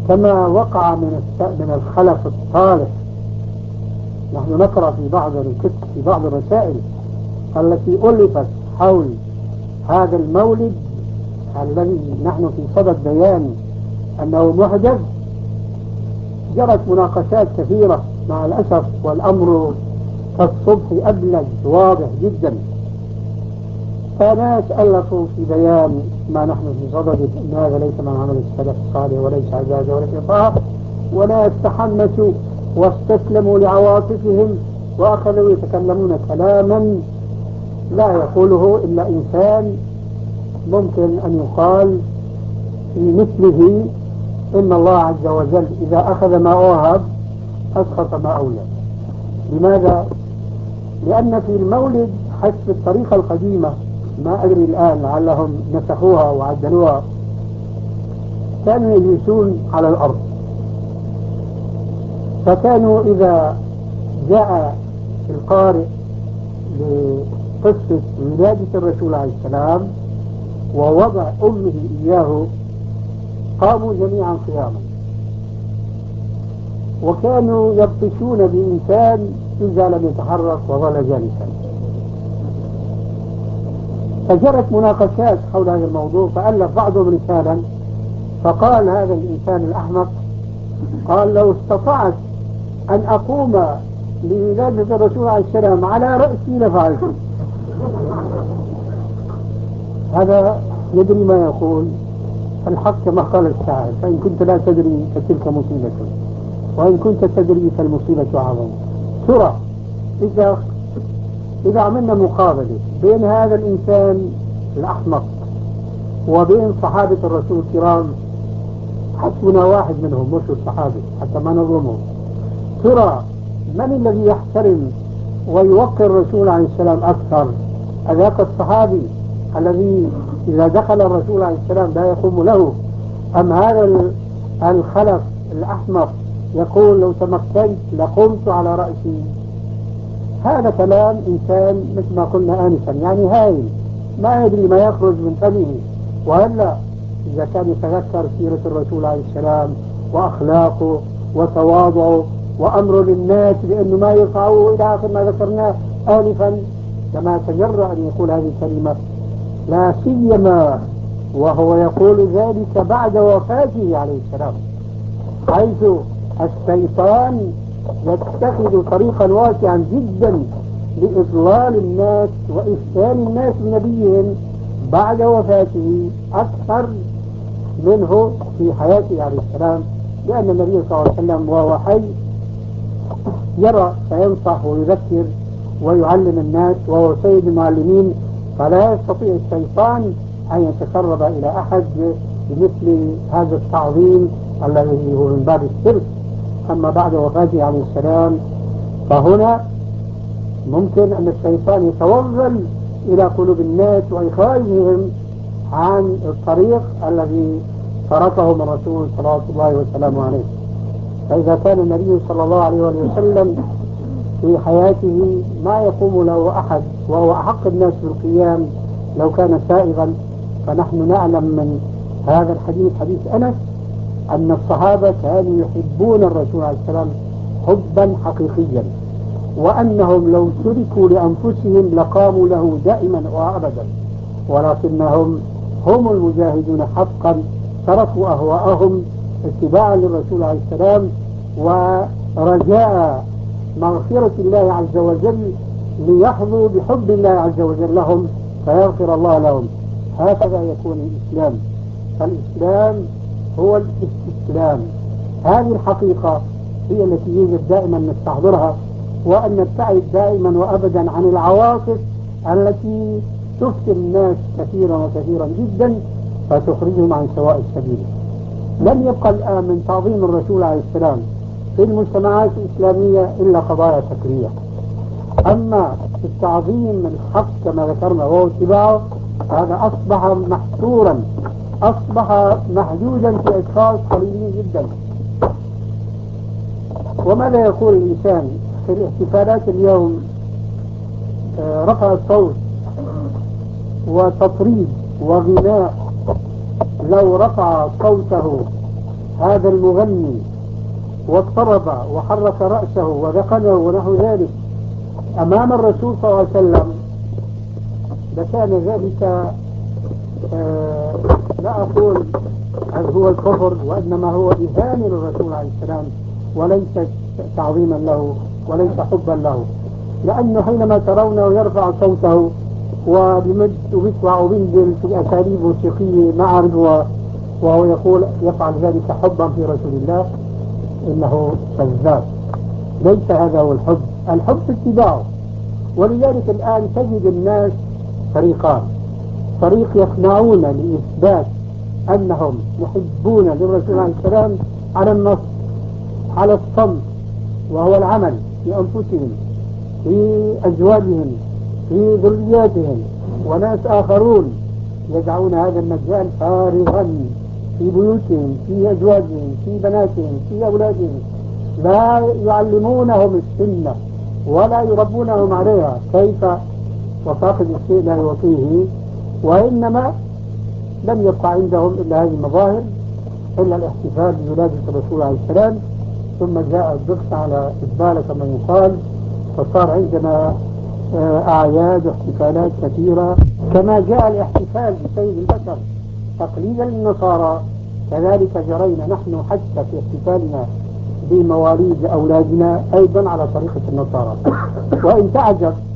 كما وقع من الخلف الصالح. نحن نقرأ في بعض الكتب في بعض الرسائل التي ألفت حول هذا المولد الذي نحن في صدد بيان أنه محدث، جرت مناقشات كثيرة مع الأسف، والأمر كالصبح أبلج واضح جدا. فناس ألفوا في بيان ما نحن في صدد أن هذا ليس من عمل السلف الصالح وليس عبادة ولا إطاعة، وناس تحمسوا واستسلموا لعواطفهم وأخذوا يتكلمون كلاما لا يقوله إلا إنسان ممكن أن يقال في مثله إن الله عز وجل إذا أخذ ما أوهب أسقط ما أولى. لماذا؟ لأن في المولد حسب الطريقة القديمة، ما أدري الآن لعلهم نسخوها وعدلوها، كانوا يجلسون على الأرض، فكانوا إذا جاء القارئ لقصة ولادة الرسول عليه السلام ووضع أمه إياه قاموا جميعا قياما، وكانوا يبطشون بإنسان إذا لم يتحرك وظل جالسا. فجرت مناقشات حول هذا الموضوع، فألف بعضهم رسالا فقال هذا الإنسان الأحمق، قال لو استطعت أن أقوم لولادة الرسول عليه السلام على رأسي لفعلت. هذا يدري ما يقول الحق كما قال الشاعر: فإن كنت لا تدري فتلك مصيبة، وإن كنت تدري فالمصيبة أعظم. ترى إذا عملنا مقابلة بين هذا الإنسان الأحمق وبين صحابة الرسول الكرام، حسبنا واحد منهم مش الصحابة حتى ما نظلمهم، ترى من الذي يحترم ويوقر الرسول عليه السلام أكثر؟ أذاك الصحابي الذي إذا دخل الرسول عليه السلام لا يقوم له، أم هذا الخلف الأحمق يقول لو تمكنت لقمت على رأسي؟ هذا كلام إنسان مثل ما قلنا آنفا يعني هايل، ما يدري ما يخرج من فمه. وهلا إذا كان يتذكر سيرة الرسول عليه السلام وأخلاقه وتواضعه وأمره للناس بأنه ما يرفعوه إلى آخر ما ذكرناه آنفا، كما تجرأ أن يقول هذه الكلمة، لا سيما وهو يقول ذلك بعد وفاته عليه السلام، حيث الشيطان يتخذ طريقا واسعا جدا لإضلال الناس وإفتان الناس بنبيهم بعد وفاته أكثر منه في حياته عليه السلام، لأن النبي صلى الله عليه وسلم وهو حي يرى فينصح ويذكر ويعلم الناس وهو سيد المعلمين، فلا يستطيع الشيطان أن يتسرب إلى أحد بمثل هذا التعظيم الذي هو من باب الشرك. أما بعد وفاته عليه السلام فهنا ممكن أن الشيطان يتوغل إلى قلوب الناس وإخراجهم عن الطريق الذي تركهم الرسول صلى الله وسلم عليه. فإذا كان النبي صلى الله عليه وسلم في حياته ما يقوم له أحد وهو أحق الناس بالقيام لو كان سائغا، فنحن نعلم من هذا الحديث حديث أنس أن الصحابة كانوا يحبون الرسول عليه السلام حبا حقيقيا، وأنهم لو تركوا لأنفسهم لقاموا له دائما وأبدا، ولكنهم هم المجاهدون حقا تركوا أهواءهم اتباعا للرسول عليه السلام ورجاء مغفرة الله عز وجل ليحظوا بحب الله عز وجل لهم فيغفر الله لهم. هكذا يكون الإسلام. فالإسلام هو الاستسلام. هذه الحقيقة هي التي يجب دائما نستحضرها، وأن نبتعد دائما وأبدا عن العواطف التي تفتن الناس كثيرا وكثيرا جدا فتخرجهم عن سواء السبيل. لم يبقى الآن من تعظيم الرسول عليه السلام في المجتمعات الإسلامية إلا قضايا تكرية. أما التعظيم الحق كما ذكرنا وهو اتباعه هذا أصبح محصورا، أصبح محدودا في أشخاص قليلين جدا. وماذا يقول الإنسان في الاحتفالات اليوم؟ رفع الصوت وتطريب وغناء. لو رفع صوته هذا المغني واضطرب وحرك رأسه وذقنه ونحو ذلك أمام الرسول صلى الله عليه وسلم، لكان ذلك لا أقول هل هو الكفر، وإنما هو إهانة للرسول عليه السلام وليس تعظيما له وليس حبا له. لأنه حينما ترونه يرفع صوته وبمد وبيسمع وبينزل في أساليب موسيقية مع رضوى وهو يقول يفعل ذلك حبا في رسول الله، إنه كذاب. ليس هذا هو الحب، الحب اتباعه. ولذلك الآن تجد الناس فريقان: فريق يصنعون لإثبات أنهم محبون للرسول عليه السلام على النص، على الصمت، وهو العمل في أنفسهم، في أزواجهم، في ذرياتهم. وناس آخرون يدعون هذا المجال فارغا في بيوتهم، في أزواجهم، في بناتهم، في أولادهم، لا يعلمونهم السنة ولا يربونهم عليها، كيف وفاقد الشيء لا يعطيه. وإنما لم يبقى عندهم إلا هذه المظاهر، إلا الاحتفال بولادة الرسول عليه السلام، ثم جاء الضغط على إقبال كما يقال، فصار عندنا أعياد واحتفالات كثيرة. كما جاء الاحتفال بسيد البشر تقليدا للنصارى، كذلك جرينا نحن حتى في احتفالنا بمواليد أولادنا أيضا على طريقة النصارى. وإن تعجب